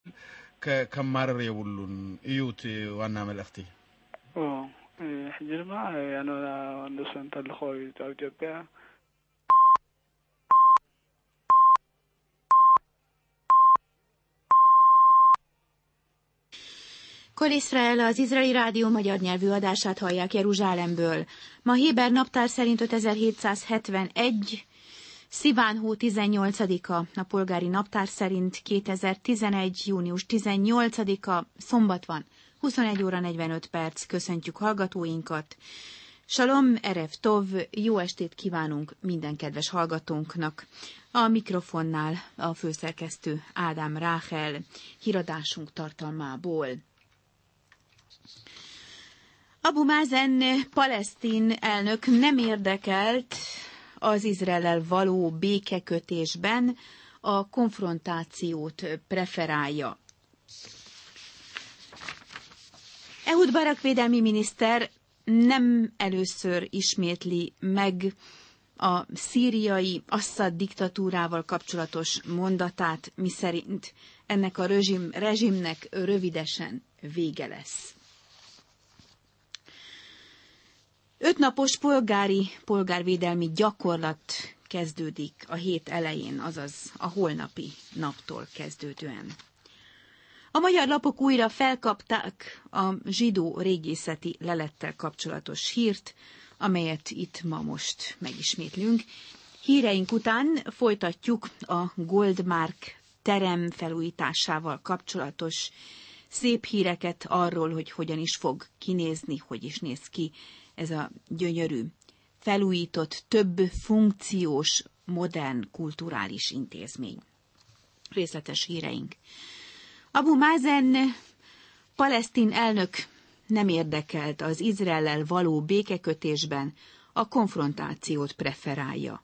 ከማረር የቡሉን እዩት ዋና መልእክቲ ሕጂ ድማ ኣነ ንሱ እንተልኾ ኣብ ኢትዮጵያ Kol Israel, az izraeli rádió magyar nyelvű adását hallják Jeruzsálemből. Ma Héber naptár szerint 5771, Sziván hó 18-a, a polgári naptár szerint 2011. június 18-a, szombat van, 21 óra 45 perc, köszöntjük hallgatóinkat. Shalom, Erev Tov, jó estét kívánunk minden kedves hallgatónknak. A mikrofonnál a főszerkesztő Ádám Ráhel, híradásunk tartalmából. Abu Mazen palesztin elnök nem érdekelt az Izraellel való békekötésben, a konfrontációt preferálja. Ehud Barak védelmi miniszter nem először ismétli meg a szíriai Assad diktatúrával kapcsolatos mondatát, miszerint ennek a rezsimnek rövidesen vége lesz. 5 napos polgárvédelmi gyakorlat kezdődik a hét elején, azaz a holnapi naptól kezdődően. A magyar lapok újra felkapták a zsidó régészeti lelettel kapcsolatos hírt, amelyet itt ma most megismétlünk. Híreink után folytatjuk a Goldmark terem felújításával kapcsolatos szép híreket arról, hogy hogyan is fog kinézni, hogy is néz ki ez a gyönyörű, felújított, több funkciós, modern kulturális intézmény. Részletes híreink. Abu Mazen palesztin elnök nem érdekelt az Izraellel való békekötésben, a konfrontációt preferálja.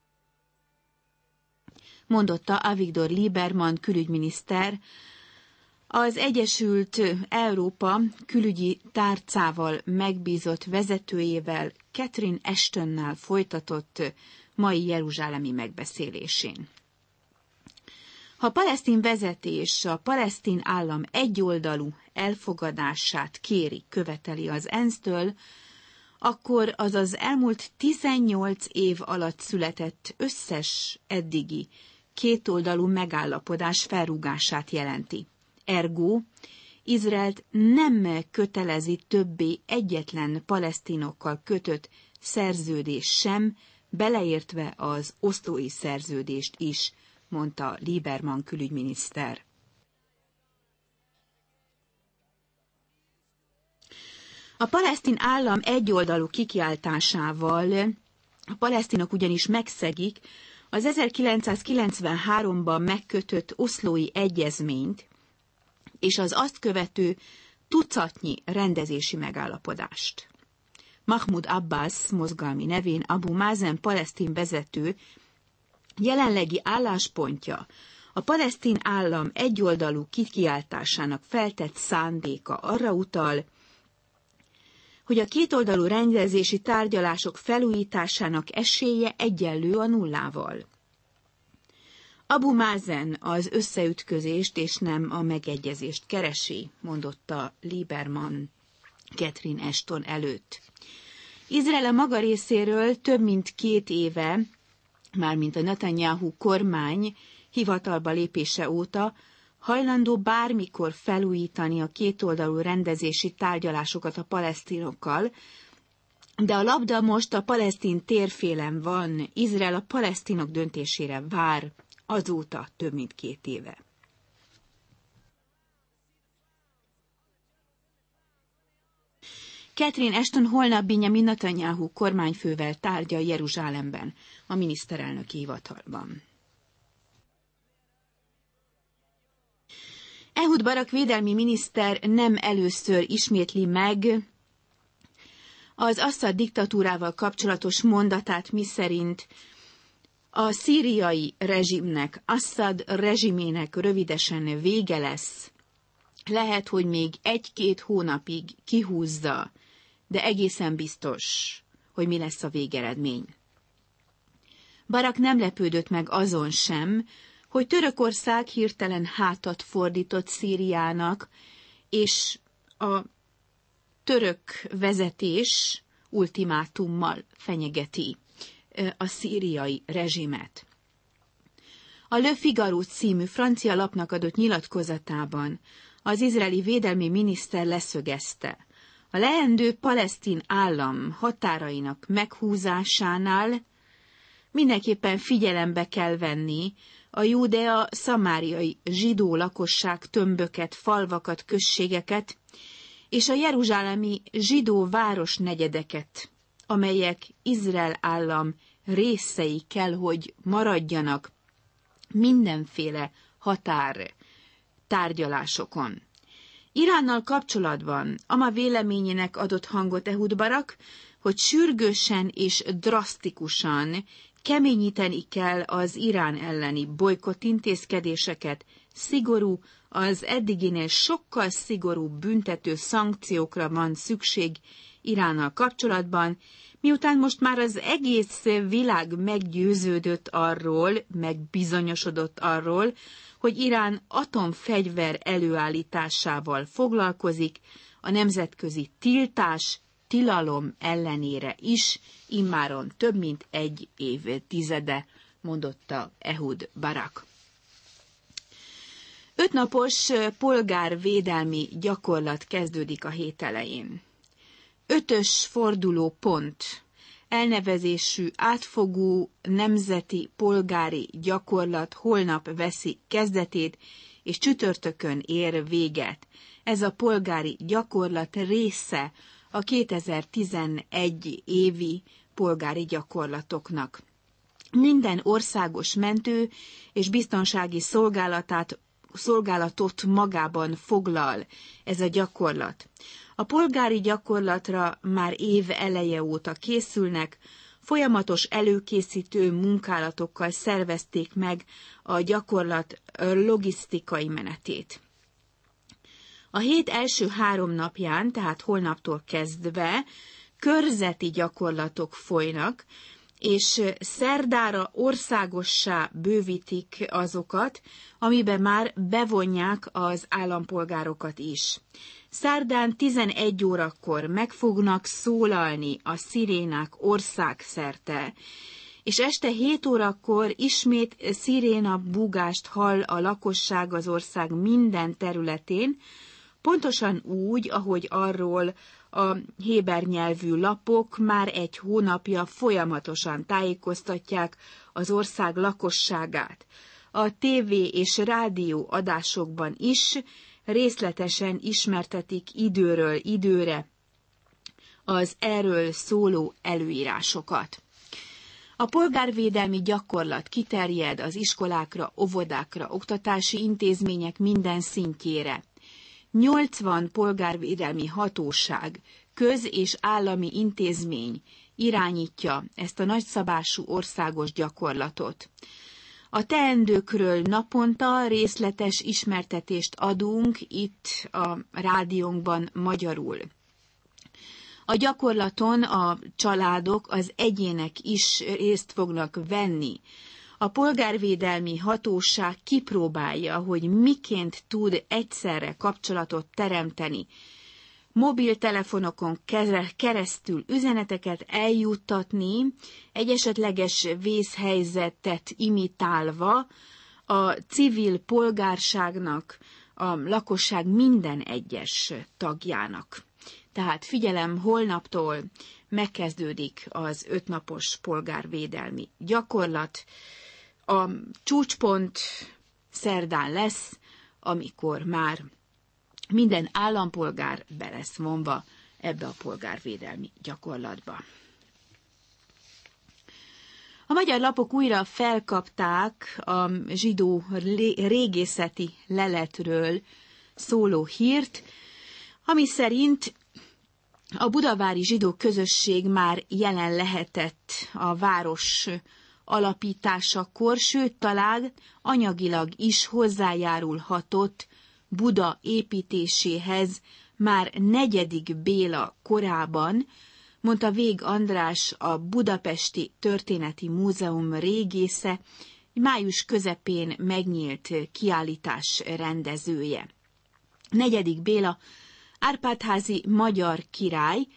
Mondotta Avigdor Lieberman külügyminiszter, az Egyesült Európa külügyi tárcával megbízott vezetőjével, Catherine Ashtonnal folytatott mai jeruzsálemi megbeszélésén. Ha a palesztin vezetés a palesztin állam egyoldalú elfogadását kéri, követeli az ENSZ-től, akkor az az elmúlt 18 év alatt született összes eddigi kétoldalú megállapodás felrúgását jelenti. Ergo, Izraelt nem kötelezi többé egyetlen palesztinokkal kötött szerződés sem, beleértve az oszlói szerződést is, mondta Lieberman külügyminiszter. A palesztin állam egyoldalú kikiáltásával a palesztinok ugyanis megszegik az 1993-ban megkötött oszlói egyezményt és az azt követő tucatnyi rendezési megállapodást. Mahmoud Abbas mozgalmi nevén Abu Mazen palesztin vezető jelenlegi álláspontja a palesztin állam egyoldalú kikiáltásának feltett szándéka arra utal, hogy a kétoldalú rendezési tárgyalások felújításának esélye egyenlő a nullával. Abu Mazen az összeütközést és nem a megegyezést keresi, mondotta Lieberman Catherine Ashton előtt. Izrael a maga részéről több mint 2 éve, mármint a Netanyahu kormány hivatalba lépése óta hajlandó bármikor felújítani a kétoldalú rendezési tárgyalásokat a palesztinokkal, de a labda most a palesztin térfélen van, Izrael a palesztinok döntésére vár, azóta több mint 2 éve. Catherine Ashton holnap Benjamin Netanyahu kormányfővel tárgyal Jeruzsálemben, a miniszterelnöki hivatalban. Ehud Barak védelmi miniszter nem először ismétli meg az Assad diktatúrával kapcsolatos mondatát, miszerint a szíriai rezsimnek, Assad rezsimének rövidesen vége lesz. Lehet, hogy még 1-2 hónapig kihúzza, de egészen biztos, hogy mi lesz a végeredmény. Barak nem lepődött meg azon sem, hogy Törökország hirtelen hátat fordított Szíriának, és a török vezetés ultimátummal fenyegeti a szíriai rezsimet. A Le Figaro című francia lapnak adott nyilatkozatában az izraeli védelmi miniszter leszögezte, a leendő palesztin állam határainak meghúzásánál mindenképpen figyelembe kell venni a judea-szamáriai zsidó lakosság tömböket, falvakat, községeket és a jeruzsálemi zsidó városnegyedeket, amelyek Izrael állam részei kell, hogy maradjanak mindenféle határ tárgyalásokon. Iránnal kapcsolatban ama véleményének adott hangot Ehud Barak, hogy sürgősen és drasztikusan keményíteni kell az Irán elleni bojkott intézkedéseket, szigorú, az eddiginél sokkal szigorúbb büntető szankciókra van szükség Iránnal kapcsolatban, miután most már az egész világ meggyőződött arról, megbizonyosodott arról, hogy Irán atomfegyver előállításával foglalkozik, a nemzetközi tilalom ellenére is, immáron több mint egy évtizede, mondotta Ehud Barak. 5 napos polgárvédelmi gyakorlat kezdődik a hét elején. 5-ös fordulópont elnevezésű átfogó nemzeti polgári gyakorlat holnap veszi kezdetét, és csütörtökön ér véget. Ez a polgári gyakorlat része a 2011 évi polgári gyakorlatoknak. Minden országos mentő és biztonsági szolgálatot magában foglal ez a gyakorlat. A polgári gyakorlatra már év eleje óta készülnek, folyamatos előkészítő munkálatokkal szervezték meg a gyakorlat logisztikai menetét. A hét első 3 napján, tehát holnaptól kezdve körzeti gyakorlatok folynak, és szerdára országossá bővítik azokat, amiben már bevonják az állampolgárokat is. Szerdán 11 órakor meg fognak szólalni a szirénák országszerte, és este 7 órakor ismét sziréna búgást hall a lakosság az ország minden területén, pontosan úgy, ahogy arról a héber nyelvű lapok már 1 hónapja folyamatosan tájékoztatják az ország lakosságát. A tévé és rádió adásokban is részletesen ismertetik időről időre az erről szóló előírásokat. A polgárvédelmi gyakorlat kiterjed az iskolákra, óvodákra, oktatási intézmények minden szintjére. 80 polgárvédelmi hatóság, köz- és állami intézmény irányítja ezt a nagyszabású országos gyakorlatot. A teendőkről naponta részletes ismertetést adunk itt a rádiónkban magyarul. A gyakorlaton a családok, az egyének is részt fognak venni. A polgárvédelmi hatóság kipróbálja, hogy miként tud egyszerre kapcsolatot teremteni. Mobiltelefonokon keresztül üzeneteket eljuttatni, egy esetleges vészhelyzetet imitálva a civil polgárságnak, a lakosság minden egyes tagjának. Tehát figyelem, holnaptól megkezdődik az 5 napos polgárvédelmi gyakorlat. A csúcspont szerdán lesz, amikor már minden állampolgár be lesz vonva ebbe a polgárvédelmi gyakorlatba. A magyar lapok újra felkapták a zsidó régészeti leletről szóló hírt, ami szerint a budavári zsidó közösség már jelen lehetett a város alapításakor, sőt, talán anyagilag is hozzájárulhatott Buda építéséhez már 4. Béla korában, mondta Vég András, a Budapesti Történeti Múzeum régésze, május közepén megnyílt kiállítás rendezője. 4. Béla, Árpád-házi magyar király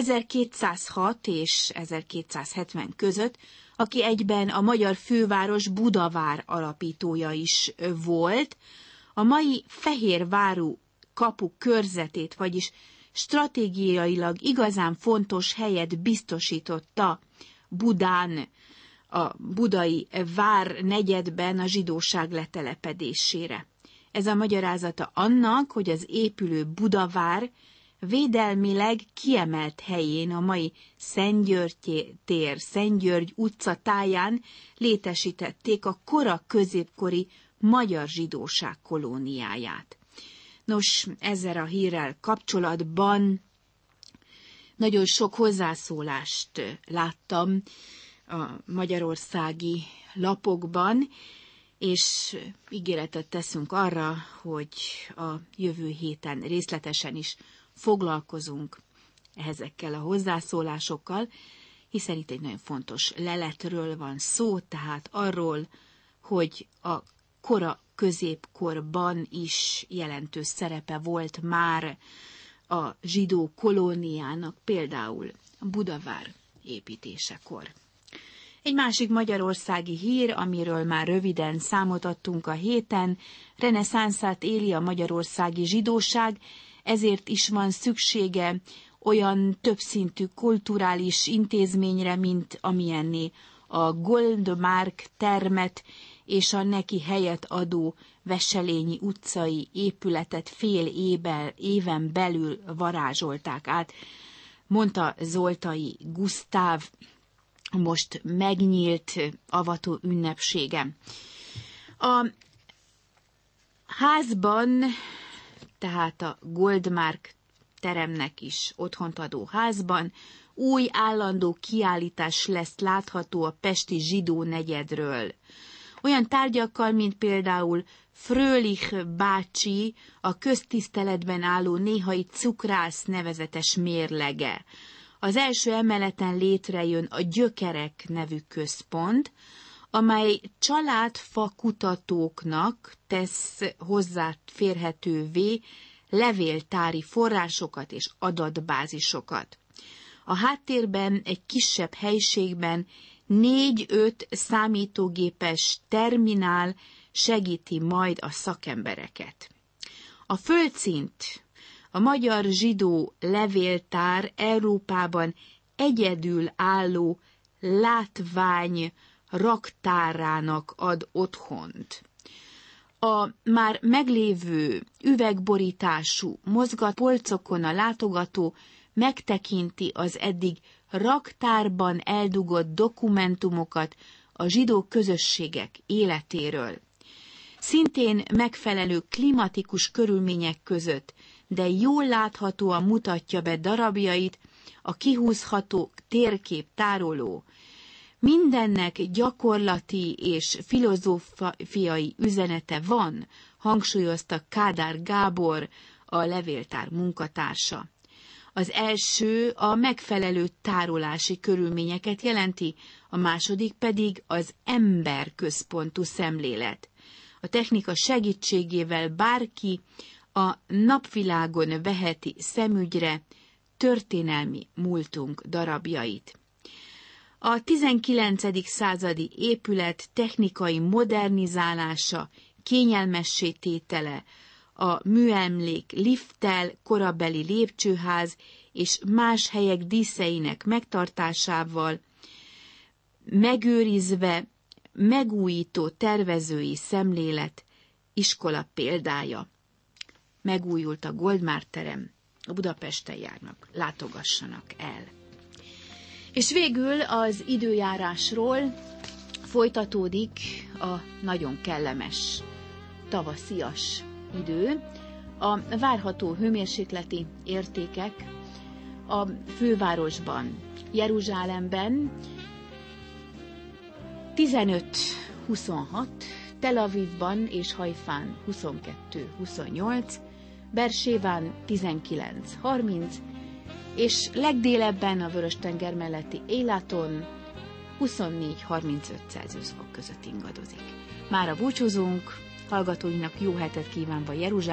1206 és 1270 között, aki egyben a magyar főváros Budavár alapítója is volt, a mai Fehérváru kapu körzetét, vagyis stratégiailag igazán fontos helyet biztosította Budán, a budai várnegyedben a zsidóság letelepedésére. Ez a magyarázata annak, hogy az épülő Budavár védelmileg kiemelt helyén, a mai Szentgyörgy tér, Szentgyörgy utca táján létesítették a kora középkori magyar zsidóság kolóniáját. Nos, ezzel a hírrel kapcsolatban nagyon sok hozzászólást láttam a magyarországi lapokban, és ígéretet teszünk arra, hogy a jövő héten részletesen is foglalkozunk ezekkel a hozzászólásokkal, hiszen itt egy nagyon fontos leletről van szó, tehát arról, hogy a kora középkorban is jelentős szerepe volt már a zsidó kolóniának, például a Budavár építésekor. Egy másik magyarországi hír, amiről már röviden számot adtunk a héten, reneszánszát éli a magyarországi zsidóság, ezért is van szüksége olyan többszintű kulturális intézményre, mint amilyenné a Goldmark termet és a neki helyet adó Wesselényi utcai épületet fél éven belül varázsolták át, mondta Zoltai Gusztáv, most megnyílt avató ünnepsége. A házban, tehát a Goldmark teremnek is otthont adó házban új állandó kiállítás lesz látható a pesti zsidó negyedről. Olyan tárgyakkal, mint például Fröhlich bácsi a köztiszteletben álló néhai cukrász nevezetes mérlege. Az első emeleten létrejön a Gyökerek nevű központ, amely családfa kutatóknak tesz hozzáférhetővé levéltári forrásokat és adatbázisokat. A háttérben egy kisebb helyiségben 4-5 számítógépes terminál segíti majd a szakembereket. A földszint, a magyar zsidó levéltár Európában egyedül álló látvány raktárának ad otthont. A már meglévő üvegborítású mozgatpolcokon a látogató megtekinti az eddig raktárban eldugott dokumentumokat a zsidó közösségek életéről. Szintén megfelelő klimatikus körülmények között, de jól láthatóan mutatja be darabjait a kihúzható térképtároló. Mindennek gyakorlati és filozófiai üzenete van, hangsúlyozta Kádár Gábor, a levéltár munkatársa. Az első a megfelelő tárolási körülményeket jelenti, a második pedig az emberközpontú szemlélet. A technika segítségével bárki a napvilágon veheti szemügyre történelmi múltunk darabjait. A 19. századi épület technikai modernizálása, kényelmessé tétele, a műemlék lifttel, korabeli lépcsőház és más helyek díszeinek megtartásával, megőrizve megújító tervezői szemlélet iskola példája. Megújult a Goldmark terem, a Budapesten járnak, látogassanak el. És végül az időjárásról folytatódik a nagyon kellemes tavaszias idő. A várható hőmérsékleti értékek a fővárosban, Jeruzsálemben 15-26, Tel Avivban és Hajfán 22-28, Beerséván 19-30, és legdélebben a Vörös-tenger melletti Élaton 24-35 Celsius fok között ingadozik. Mára búcsúzunk, hallgatóinak jó hetet kívánva Jeruzsálem